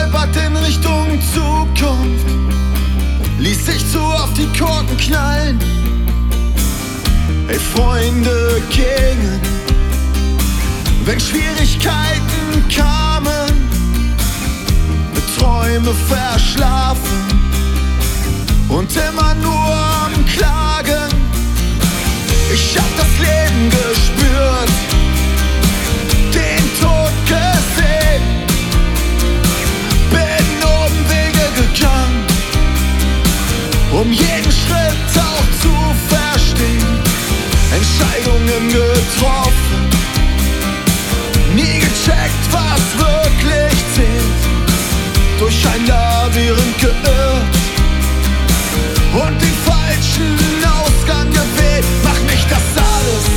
stolpert in Richtung Zukunft, ließ sich zu oft die Korken knallen. Ey, Freunde gingen, wenn Schwierigkeiten kamen, Träume verschlafen und immer nur am Klagen. Ich hab das Leben gespürt, den Tod gesehen, bin Umwege gegangen, um jeden Schritt auch zu verstehen. Entscheidungen getroffen, nie gecheckt, was wirklich zählt. Durch ein Labyrinth geirrt und den falschen Ausgang gewählt. Mach nicht das alles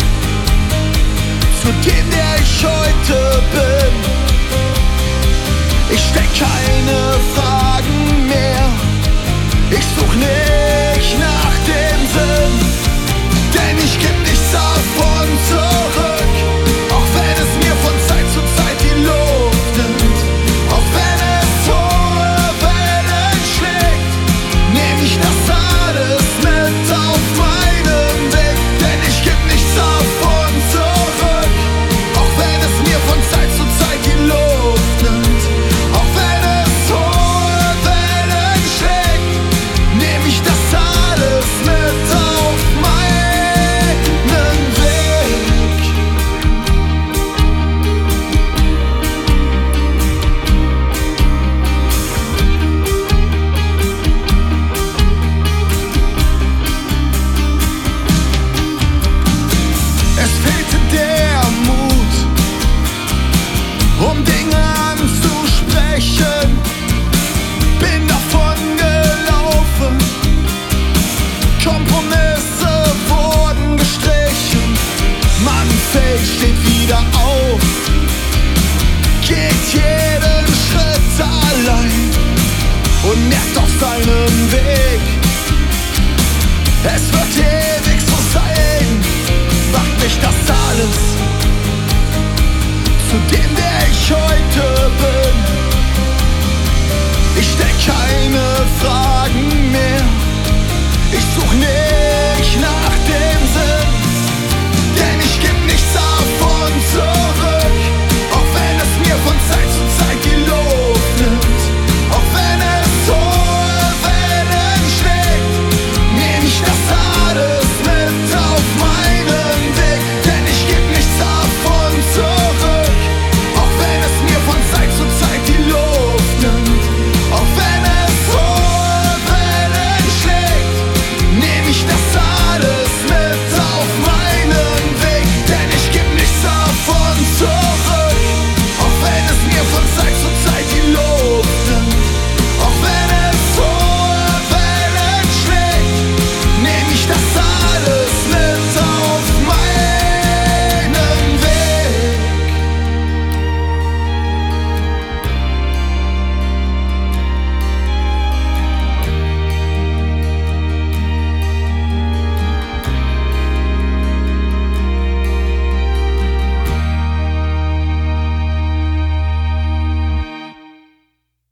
zu dem, der ich heute bin. Ich stell keine Fragen mehr, ich such nicht nach dem Sinn, denn ich geb nichts davon zurück, auch wenn es mir von Zeit zu Zeit die Luft nimmt. Auch wenn es hohe Wellen schlägt, nehm ich das alles mit auf meinem Weg, denn ich geb nichts davon zurück, auch wenn es mir von Zeit zu Zeit die Luft nimmt. Auch wenn es hohe Wellen schlägt, nehm ich das alles mit auf meinen Weg. Es fehlte der Mut, um Dinge anzusprechen, bin davon gelaufen, Kompromisse wurden gestrichen, man fällt, steht wieder auf, geht jeden Schritt allein und merkt auf seinem Weg, es wird ewig so sein. Macht nicht das alles